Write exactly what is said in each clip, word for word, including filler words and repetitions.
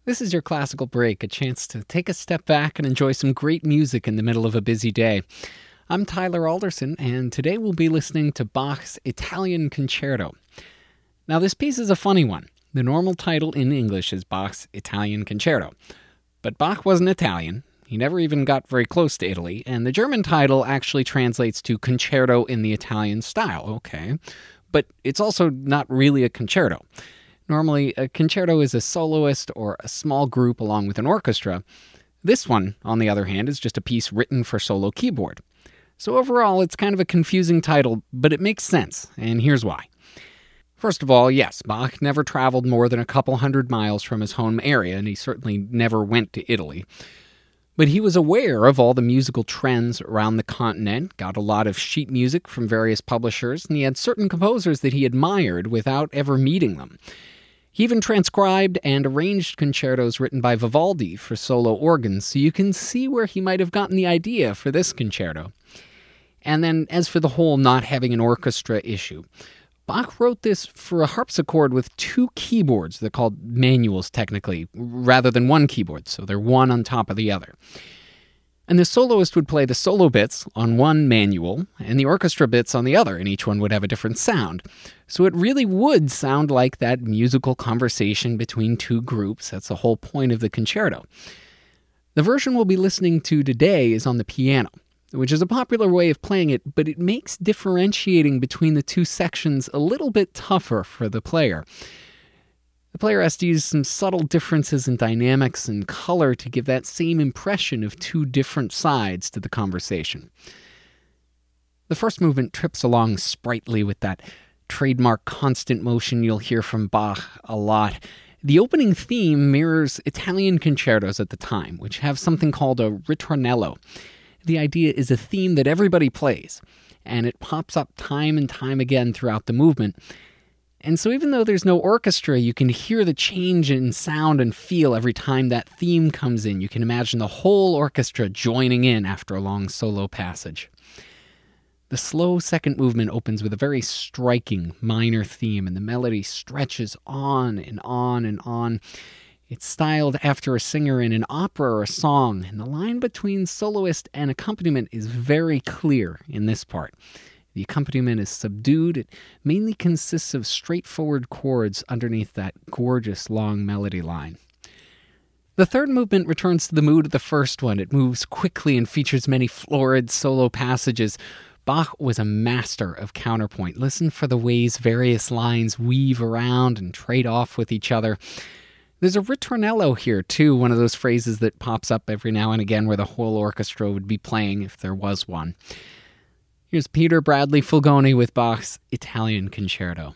This is your classical break, a chance to take a step back and enjoy some great music in the middle of a busy day. I'm Tyler Alderson, and today we'll be listening to Bach's Italian Concerto. Now, this piece is a funny one. The normal title in English is Bach's Italian Concerto. But Bach wasn't Italian. He never even got very close to Italy, and the German title actually translates to Concerto in the Italian style, okay. But it's also not really a concerto. Normally, a concerto is a soloist or a small group along with an orchestra. This one, on the other hand, is just a piece written for solo keyboard. So overall, it's kind of a confusing title, but it makes sense, and here's why. First of all, yes, Bach never traveled more than a couple hundred miles from his home area, and he certainly never went to Italy. But he was aware of all the musical trends around the continent, got a lot of sheet music from various publishers, and he had certain composers that he admired without ever meeting them. He even transcribed and arranged concertos written by Vivaldi for solo organs, so you can see where he might have gotten the idea for this concerto. And then, as for the whole not having an orchestra issue, Bach wrote this for a harpsichord with two keyboards. They're called manuals, technically, rather than one keyboard, so they're one on top of the other. And the soloist would play the solo bits on one manual, and the orchestra bits on the other, and each one would have a different sound. So it really would sound like that musical conversation between two groups. That's the whole point of the concerto. The version we'll be listening to today is on the piano, which is a popular way of playing it, but it makes differentiating between the two sections a little bit tougher for the player. The player has to use some subtle differences in dynamics and color to give that same impression of two different sides to the conversation. The first movement trips along sprightly with that trademark constant motion you'll hear from Bach a lot. The opening theme mirrors Italian concertos at the time, which have something called a ritornello. The idea is a theme that everybody plays, and it pops up time and time again throughout the movement. And so even though there's no orchestra, you can hear the change in sound and feel every time that theme comes in. You can imagine the whole orchestra joining in after a long solo passage. The slow second movement opens with a very striking minor theme, and the melody stretches on and on and on. It's styled after a singer in an opera or a song, and the line between soloist and accompaniment is very clear in this part. The accompaniment is subdued. It mainly consists of straightforward chords underneath that gorgeous long melody line. The third movement returns to the mood of the first one. It moves quickly and features many florid solo passages. Bach was a master of counterpoint. Listen for the ways various lines weave around and trade off with each other. There's a ritornello here, too, one of those phrases that pops up every now and again where the whole orchestra would be playing if there was one. Here's Peter Bradley Fulgoni with Bach's Italian Concerto.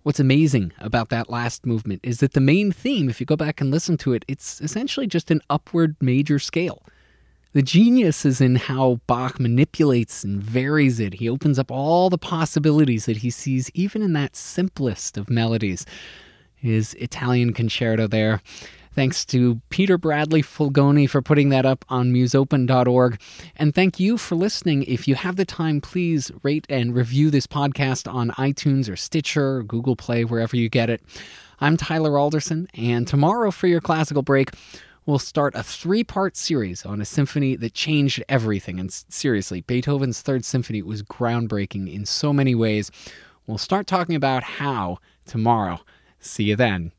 What's amazing about that last movement is that the main theme, if you go back and listen to it, it's essentially just an upward major scale. The genius is in how Bach manipulates and varies it. He opens up all the possibilities that he sees even in that simplest of melodies. His Italian Concerto there. Thanks to Peter Bradley Fulgoni for putting that up on musopen dot org. And thank you for listening. If you have the time, please rate and review this podcast on iTunes or Stitcher or Google Play, wherever you get it. I'm Tyler Alderson, and tomorrow for your classical break, we'll start a three-part series on a symphony that changed everything. And seriously, Beethoven's Third Symphony was groundbreaking in so many ways. We'll start talking about how tomorrow. See you then.